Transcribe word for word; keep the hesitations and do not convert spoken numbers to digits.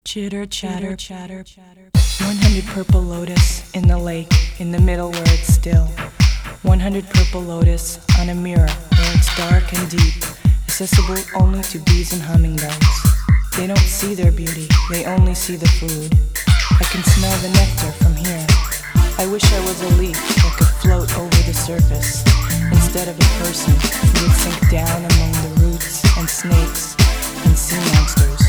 Chitter chatter chatter chatter. one hundred purple lotus in the lake, in the middle where it's still. one hundred purple lotus on a mirror where it's dark and deep, accessible only to bees and hummingbirds. They don't see their beauty, they only see the food. I can smell the nectar from here. I wish I was a leaf that could float over the surface, instead of a person who would sink down among the roots and snakes and sea monsters.